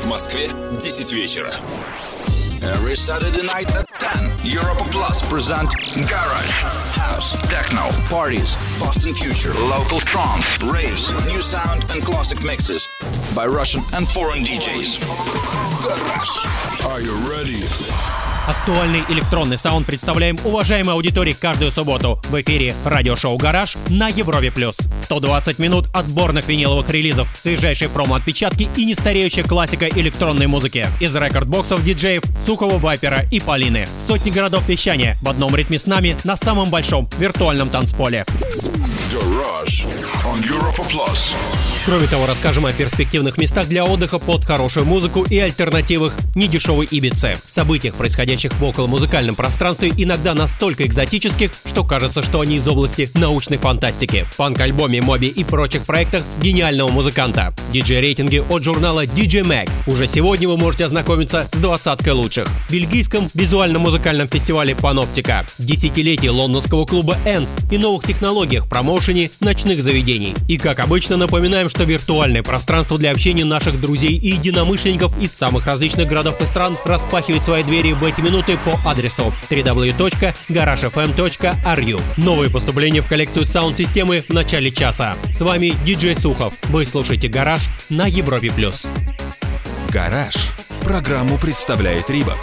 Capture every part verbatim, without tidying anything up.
Москве десять вечера. Every Saturday night at ten, Europa Plus present Garage, House, Techno, Parties, Boston Future, Local Trance, Raves, New Sound and Classic Mixes by Russian and foreign ди джейс. Garage. Are you ready? Актуальный электронный саунд представляем уважаемой аудитории каждую субботу в эфире радиошоу «Гараж» на Европе+. сто двадцать минут отборных виниловых релизов, свежайшие промо-отпечатки и нестареющая классика электронной музыки из рекорд-боксов диджеев Сухого, Вайпера и Полины. Сотни городов вещания в одном ритме с нами на самом большом виртуальном танцполе. Garage on Europa Plus. Кроме того, расскажем о перспективных местах для отдыха под хорошую музыку и альтернативах недешевой Ибице. Событиях, происходящих в околомузыкальном пространстве, иногда настолько экзотических, что кажется, что они из области научной фантастики. Фанк-альбоме, моби и прочих проектах гениального музыканта. Диджей-рейтинги от журнала ди джей Mag. Уже сегодня вы можете ознакомиться с двадцаткой лучших. В бельгийском визуально-музыкальном фестивале Паноптика. Десятилетие лондонского клуба End и новых технологиях промоушене ночных заведений. И, как обычно, напоминаем, что виртуальное пространство для общения наших друзей и единомышленников из самых различных городов и стран распахивает свои двери в эти минуты по адресу дабл ю дабл ю дабл ю точка гараж эф эм точка ар ю. Новые поступления в коллекцию саунд-системы в начале часа. С вами диджей Сухов. Вы слушаете «Гараж» на Европе+. «Гараж». Программу представляет Рибок.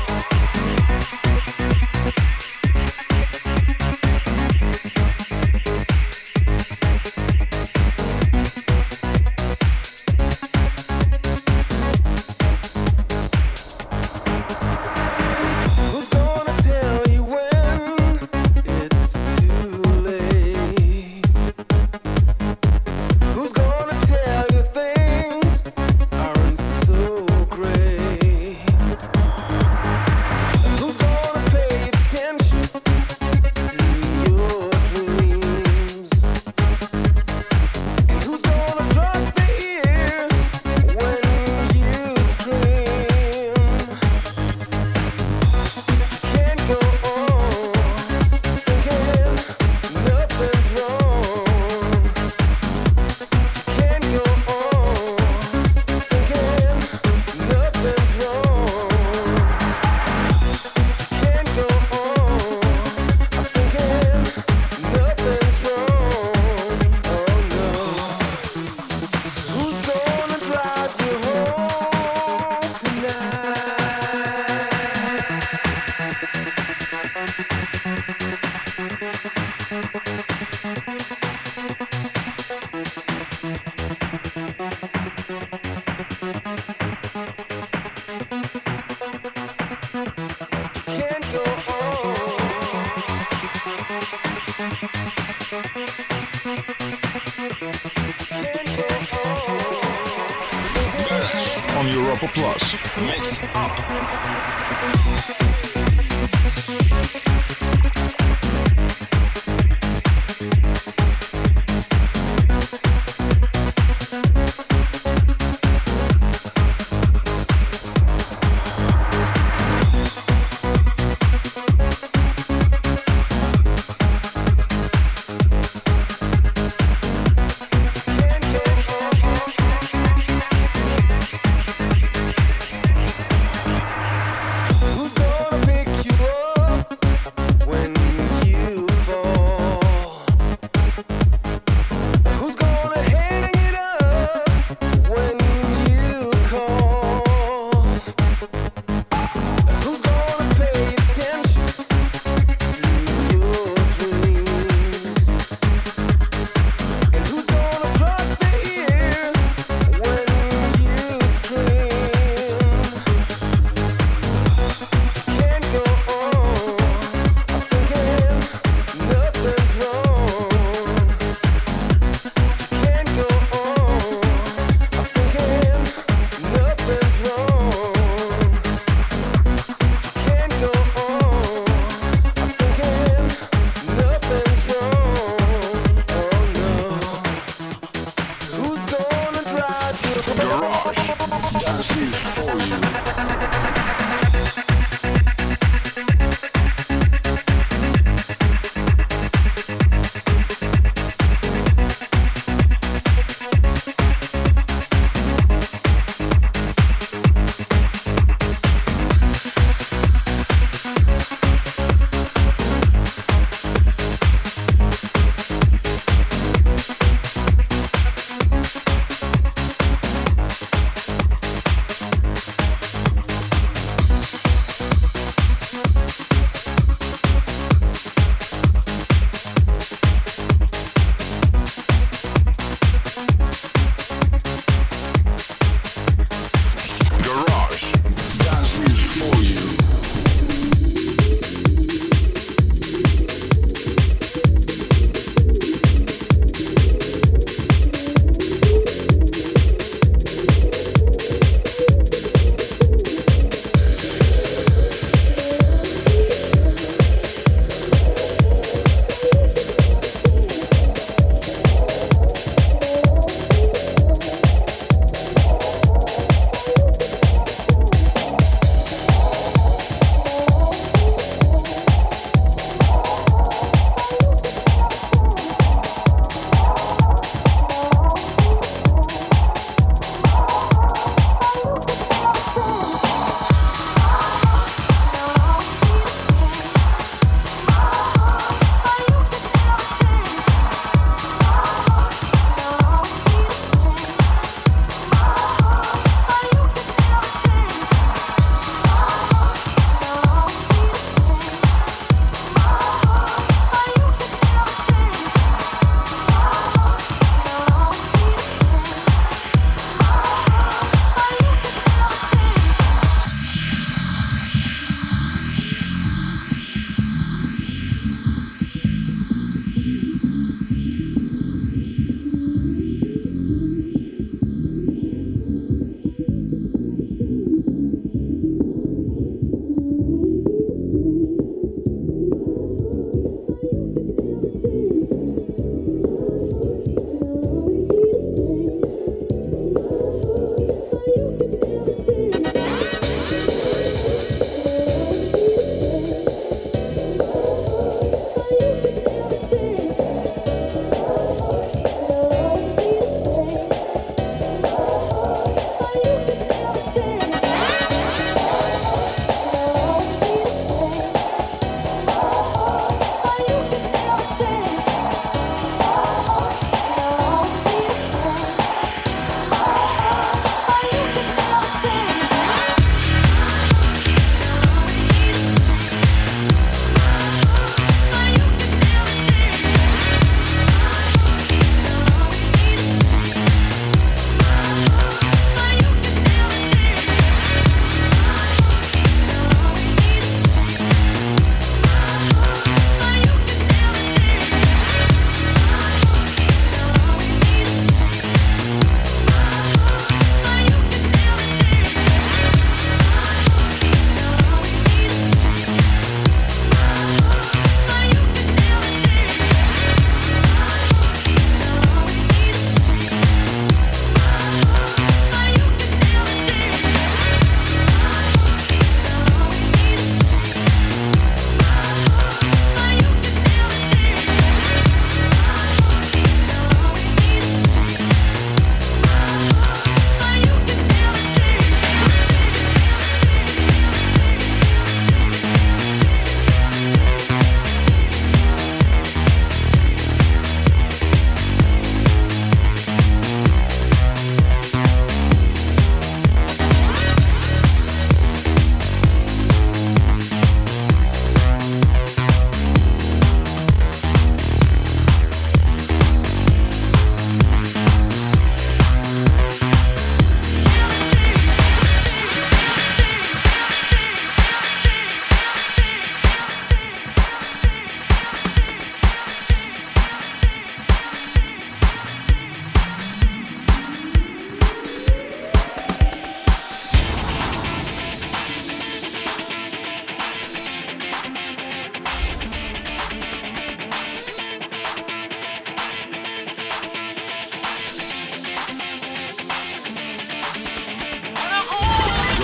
On Europa Plus. Mix up.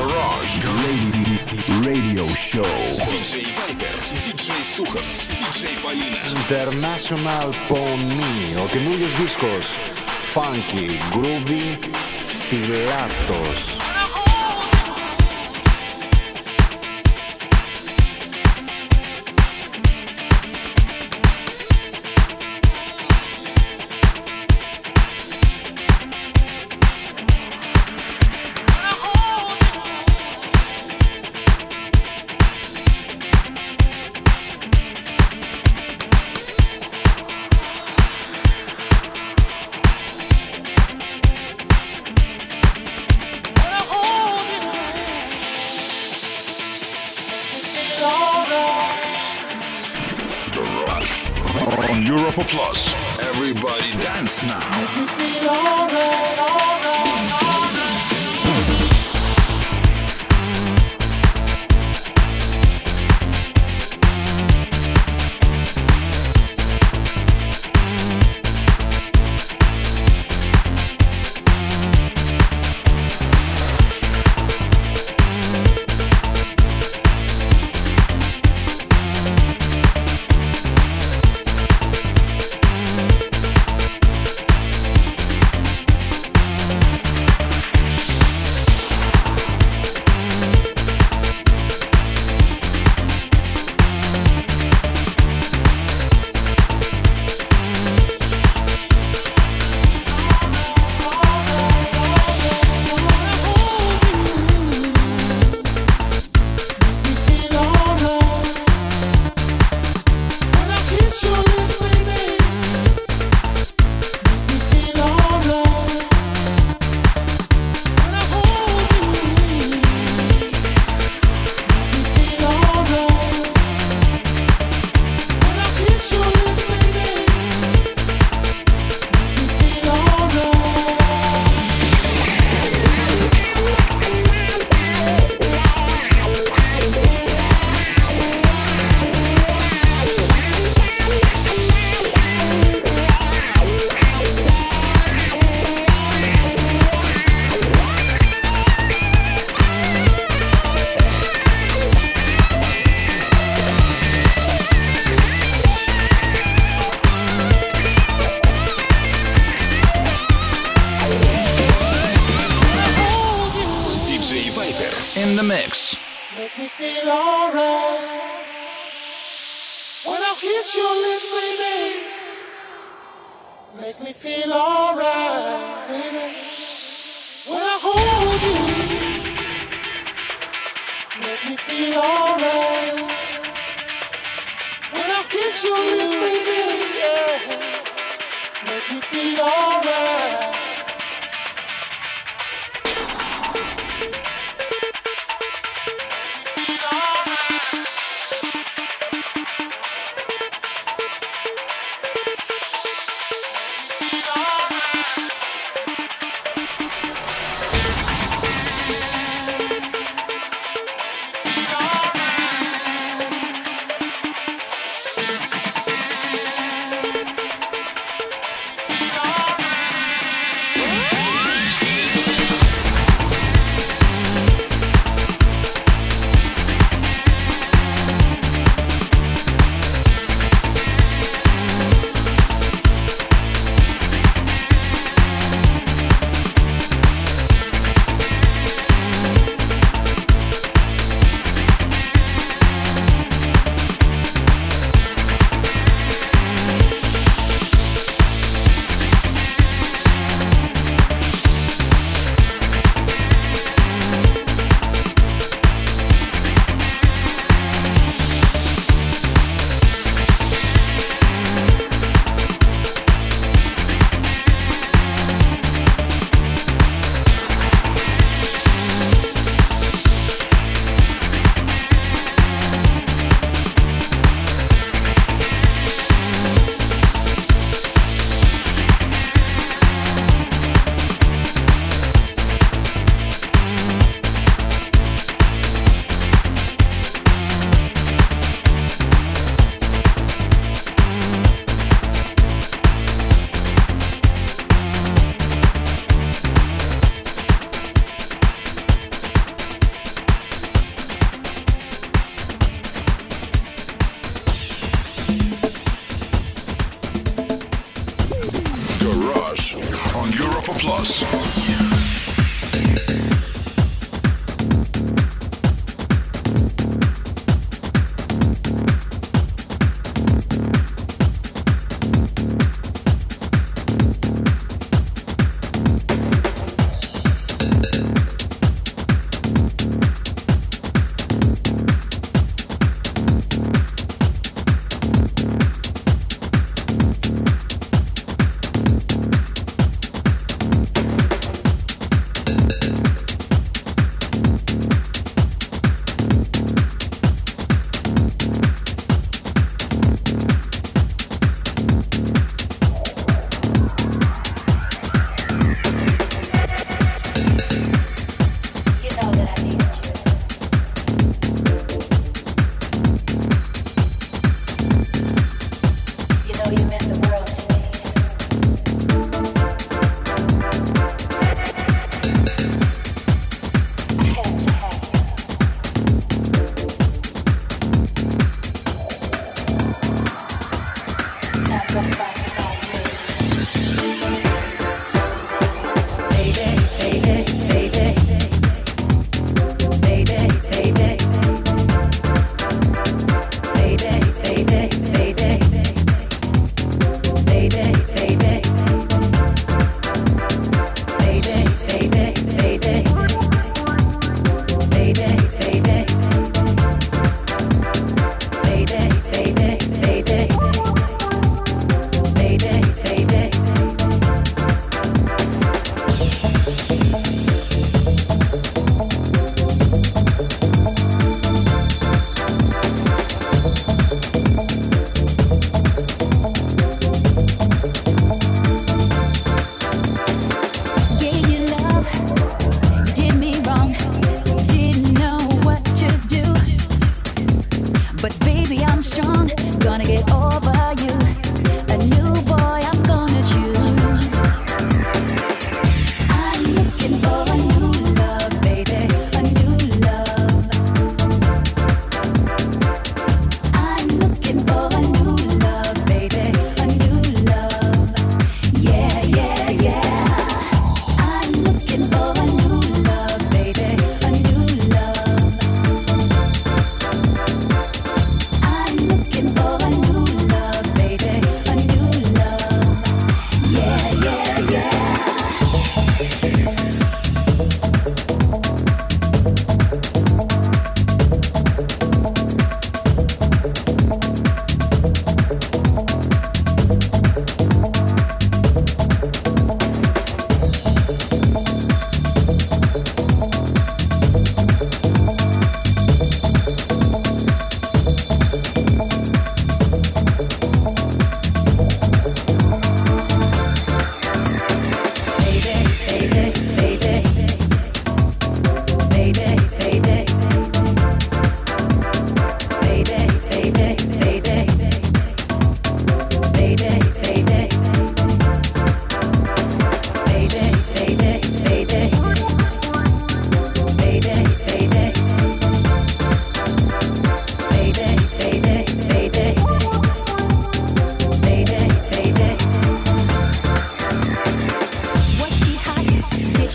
Garage Radio Show. диджей Viper, диджей Сухов, диджей Полина. International Pony. Ο καινούριος δίσκος Funky, Groovy, Στυλάτος. On Europa Plus. Everybody dance now. Makes me feel alright, alright, alright. In the mix. Makes me feel alright when I kiss your lips, baby. Makes me feel alright, baby. When I hold you, makes me feel alright. When I kiss your lips, baby, yeah. Makes me feel alright.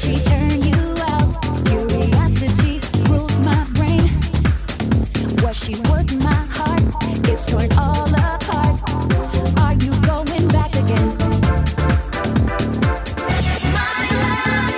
she turn you out? Curiosity rules my brain. Was she worth my heart? It's torn all apart. Are you going back again? My love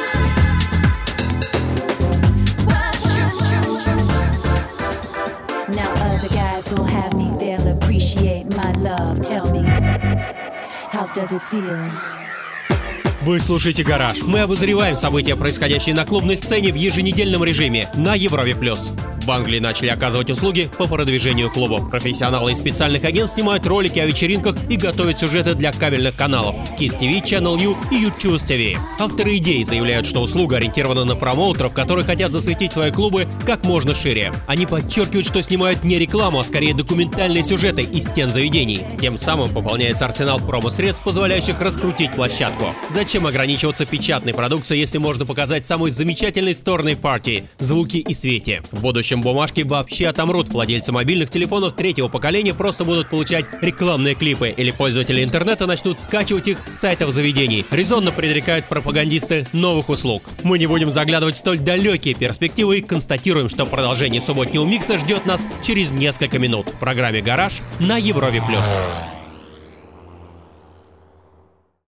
was true. Now other guys will have me, they'll appreciate my love. Tell me, how does it feel? Вы слушаете «Гараж». Мы обозреваем события, происходящие на клубной сцене в еженедельном режиме на Европе+. В Англии начали оказывать услуги по продвижению клубов. Профессионалы из специальных агентств снимают ролики о вечеринках и готовят сюжеты для кабельных каналов Kiss ти ви, Channel U и YouTube ти ви. Авторы идей заявляют, что услуга ориентирована на промоутеров, которые хотят засветить свои клубы как можно шире. Они подчеркивают, что снимают не рекламу, а скорее документальные сюжеты из стен заведений. Тем самым пополняется арсенал промо-средств, позволяющих раскрутить площадку. Зачем ограничиваться печатной продукцией, если можно показать самые замечательные стороны партии, звуки и свете? В будущем бумажки вообще отомрут. Владельцы мобильных телефонов третьего поколения просто будут получать рекламные клипы, или пользователи интернета начнут скачивать их с сайтов заведений. Резонно предрекают пропагандисты новых услуг. Мы не будем заглядывать в столь далекие перспективы и констатируем, что продолжение субботнего микса ждет нас через несколько минут в программе «Гараж» на Европе+.